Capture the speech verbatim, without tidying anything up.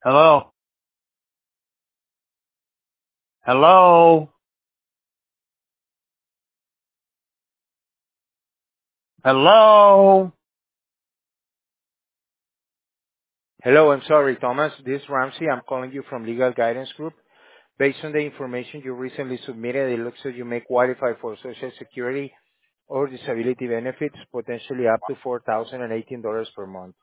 Hello? Hello? Hello? Hello, I'm sorry, Thomas. This is Ramsey. I'm calling you from Legal Guidance Group. Based on the information you recently submitted, it looks like you may qualify for Social Security or disability benefits, potentially up to four thousand eighteen dollars per month.